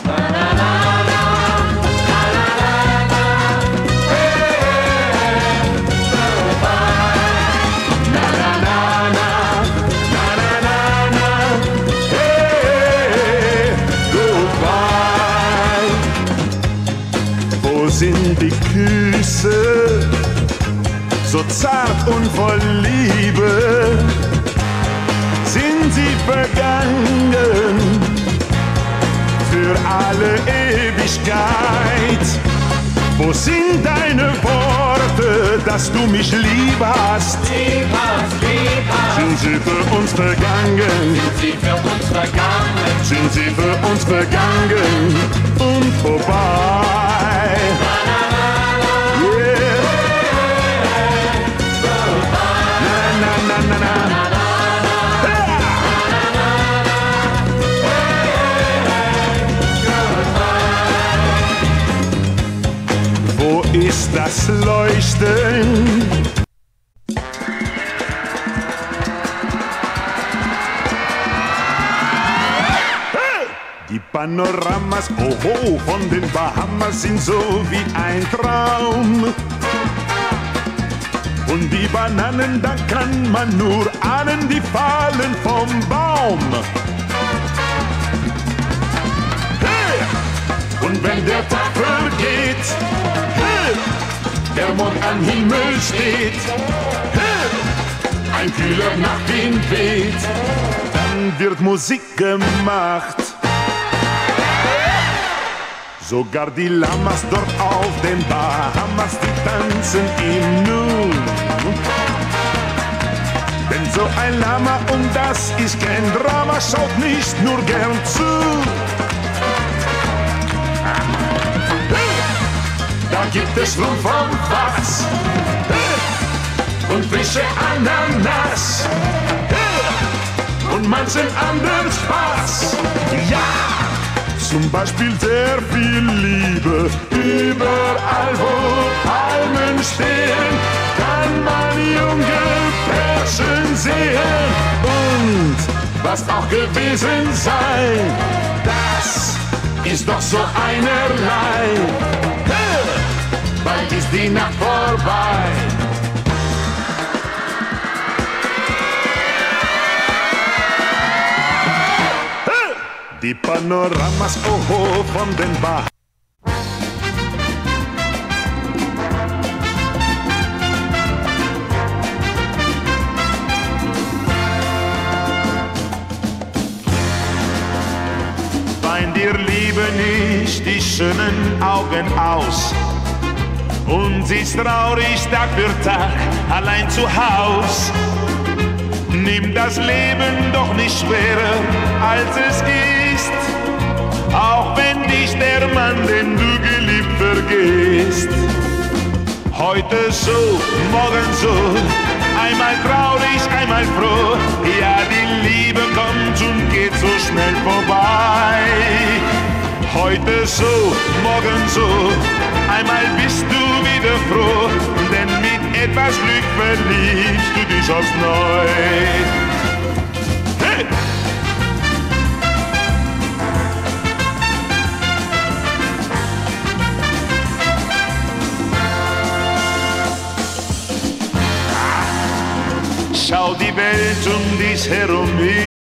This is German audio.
Sind die Küsse so zart und voll Liebe? Sind sie vergangen für alle Ewigkeit? Wo sind deine Worte, dass du mich lieb hast? Lieb hast, lieb hast. Sind sie für uns vergangen? Sind sie für uns vergangen? Sind sie für uns vergangen und vorbei? Wo ist das Leuchten? Die Panoramas, oh, von den Bahamas sind so wie ein Traum. Und die Bananen, da kann man nur ahnen, die fallen vom Baum. Hey! Und wenn der Tag vergeht, hey! Der Mond am Himmel steht, hey! Ein kühler Nachtwind weht, dann wird Musik gemacht. Sogar die Lamas dort auf den Bahamas, die tanzen im Nu. Denn so ein Lama, und das ist kein Drama, schaut nicht nur gern zu. Da gibt es Rum vom Fass und frische Ananas und manchen anderen Spaß. Ja! Zum Beispiel sehr viel Liebe. Überall, wo Palmen stehen, kann man junge Pärchen sehen. Und was auch gewesen sei, das ist doch so einerlei. Bald ist die Nacht vorbei. Die Panoramas, oh, von den Bahamas. Wein dir Liebe nicht die schönen Augen aus und siehst traurig Tag für Tag allein zu Haus. Nimm das Leben doch nicht schwerer, als es ist, auch wenn dich der Mann, den du geliebt, vergisst. Heute so, morgen so, einmal traurig, einmal froh. Ja, die Liebe kommt und geht so schnell vorbei. Heute so, morgen so, einmal bist du wieder froh, denn mit etwas Glück verliebst du dich aufs Neue. Hey! Schau die Welt um dich herum